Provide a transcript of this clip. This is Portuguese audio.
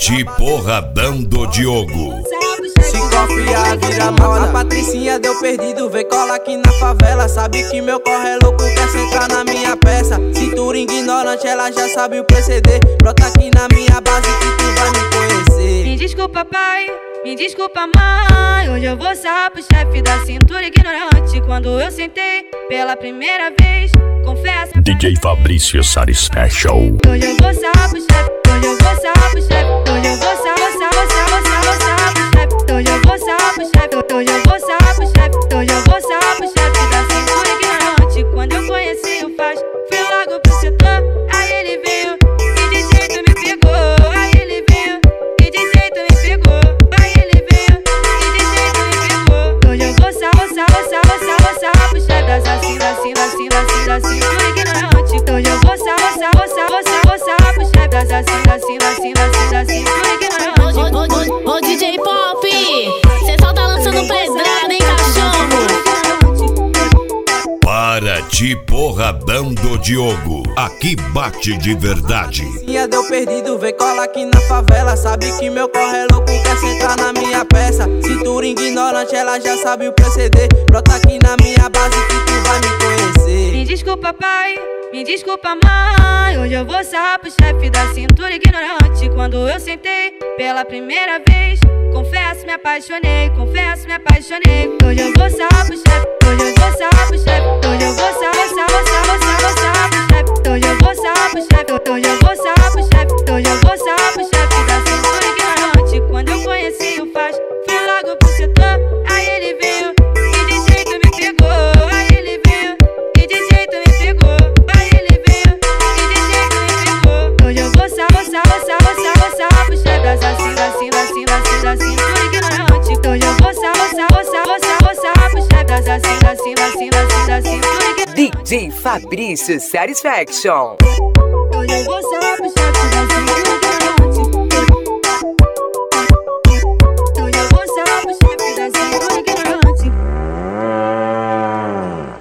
Ti porradão do Diogo. Se confiar, vira moda. A Patricinha deu perdido, vem cola aqui na favela. Sabe que meu corre é louco, quer sentar na minha peça. Cintura ignorante, ela já sabe o proceder. Brota aqui na minha base que tu vai me conhecer. Me desculpa, pai, me desculpa, mãe. Hoje eu vou sarrar pro chefe da cintura ignorante. Quando eu sentei pela primeira vez, confesso. DJ Fabrício Satisfaction. Hoje eu vou sarrar pro chefe. Hoje eu vou sarrar pro chefe. Hoje eu vou sarrar pro chefe. Hoje eu vou sarrar pro chefe. Hoje eu vou sarrar pro chefe. Hoje eu vou sarrar pro chefe da cintura ignorante. Quando eu conheci o Faz, fui logo pro setor. Aí ele veio e de jeito me pegou. Aí ele veio e de jeito me pegou. Aí ele veio e de jeito me pegou. Hoje eu vou sarrar pro chefe da cintura ignorante. Hoje eu vou sarrar pro chefe da cintura ignorante. Ô DJ Pop, cê só tá lançando pedrada, hein, cachorro? Para Ti porradão do Diogo. Aqui bate de verdade. Patricinha deu perdido, vem cola aqui na favela. Sabe que meu corre é louco, quer sentar na minha peça. Cintura ignorante, ela já sabe o proceder. Brota aqui na minha base que tu vai me conhecer. Me desculpa, pai, me desculpa, mãe. Hoje eu vou sarrar pro chefe da cintura ignorante. Quando eu sentei pela primeira vez, confesso, me apaixonei, confesso, me apaixonei. Hoje eu vou sarrar pro chefe. Hoje eu vou sarrar pro chefe. Hoje eu vou sarrar pro chefe. Hoje eu vou sarrar pro chefe. Hoje eu vou sarrar pro chefe. Hoje eu vou sarrar pro chefe da cintura ignorante. Quando eu conheci o Faz, fui logo pro setor. Aí ele veio e de jeito me pegou. Aí ele veio e de jeito me pegou. Aí ele veio e de jeito me pegou. Hoje eu vou sarrar pro chefe da cintura ignorante. Hoje eu vou sarrar pro chefe da cintura ignorante. DJ Fabrício Satisfaction. Hoje eu vou sarrar